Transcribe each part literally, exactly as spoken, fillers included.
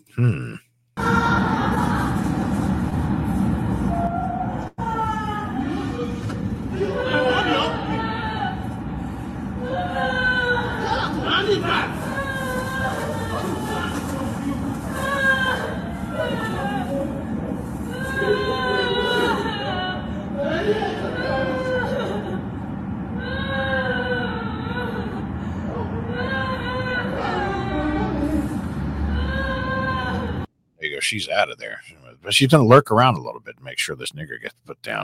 Hmm. There you go. She's out of there. But she's going to lurk around a little bit to make sure this nigger gets put down.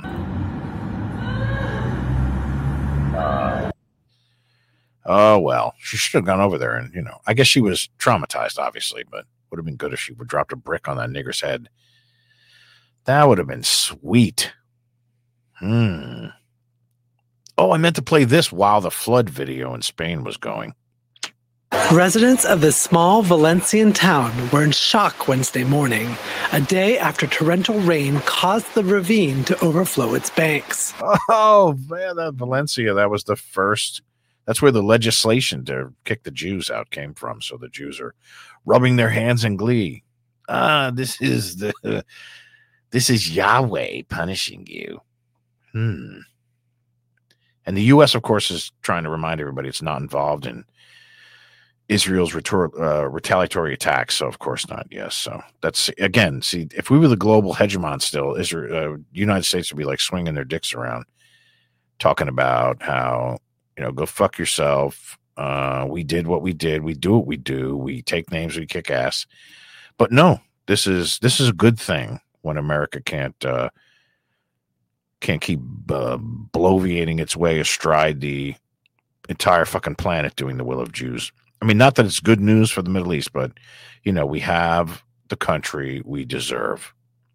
Uh, oh, well. She should have gone over there. And, you know, I guess she was traumatized, obviously, but would have been good if she would have dropped a brick on that nigger's head. That would have been sweet. Hmm. Oh, I meant to play this while the flood video in Spain was going. Residents of this small Valencian town were in shock Wednesday morning, a day after torrential rain caused the ravine to overflow its banks. Oh, man, that Valencia, that was the first. That's where the legislation to kick the Jews out came from. So the Jews are rubbing their hands in glee. Ah, this is the, this is Yahweh punishing you. Hmm. And the U S, of course, is trying to remind everybody it's not involved in Israel's retor- uh, retaliatory attacks. So, of course not. Yes. So that's, again, see, if we were the global hegemon still, Israel, uh, United States would be like swinging their dicks around, talking about how, you know, go fuck yourself. Uh, we did what we did. We do what we do. We take names. We kick ass. But no, this is this is a good thing when America can't uh, can't keep uh, bloviating its way astride the entire fucking planet doing the will of Jews. I mean, not that it's good news for the Middle East, but, you know, we have the country we deserve.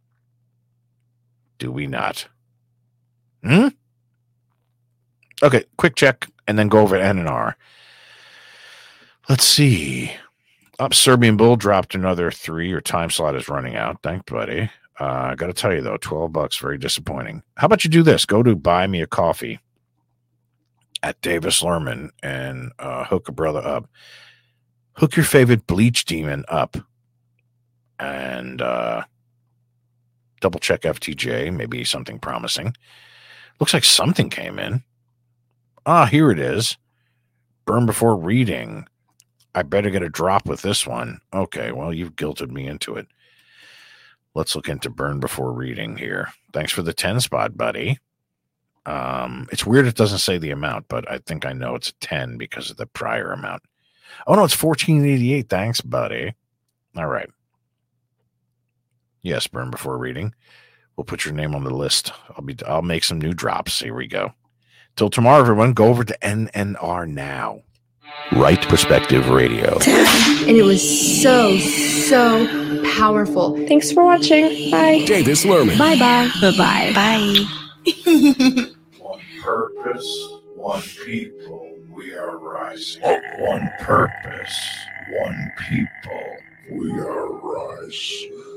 Do we not? Hmm? Okay, quick check, and then go over to N N R. Let's see. Up, Serbian Bull dropped another three. Your time slot is running out. Thank buddy. Uh, I got to tell you, though, twelve bucks, very disappointing. How about you do this? Go to Buy Me a Coffee at Davis Lerman and uh, hook a brother up. Hook your favorite bleach demon up and uh, double check F T J. Maybe something promising. Looks like something came in. Ah, here it is. Burn before reading. I better get a drop with this one. Okay, well, you've guilted me into it. Let's look into burn before reading here. Thanks for the ten spot, buddy. Um, it's weird it doesn't say the amount, but I think I know it's a ten because of the prior amount. Oh, no, it's fourteen eighty-eight. Thanks, buddy. All right. Yes, burn before reading. We'll put your name on the list. I'll be. I'll make some new drops. Here we go. Till tomorrow, everyone. Go over to N N R now. Right Perspective Radio. And it was so, so powerful. Thanks for watching. Bye. Davis Lerman. Bye-bye. Bye-bye. Bye. One purpose, one people, we are rising. One purpose, one people, we are rising.